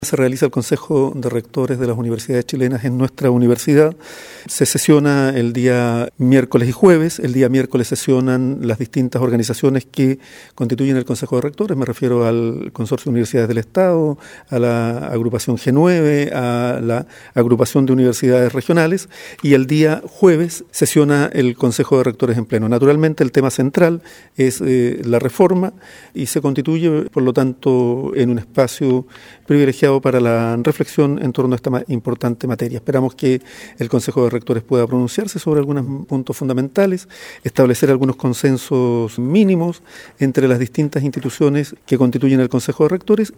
Se realiza el Consejo de Rectores de las Universidades Chilenas en nuestra universidad. Se sesiona el día miércoles y jueves. El día miércoles sesionan las distintas organizaciones que constituyen el Consejo de Rectores. Me refiero al Consorcio de Universidades del Estado, a la agrupación G9, a la agrupación de universidades regionales. Y el día jueves sesiona el Consejo de Rectores en pleno. Naturalmente el tema central es la reforma y se constituye, por lo tanto, en un espacio privilegiado para la reflexión en torno a esta importante materia. Esperamos que el Consejo de Rectores pueda pronunciarse sobre algunos puntos fundamentales, establecer algunos consensos mínimos entre las distintas instituciones que constituyen el Consejo de Rectores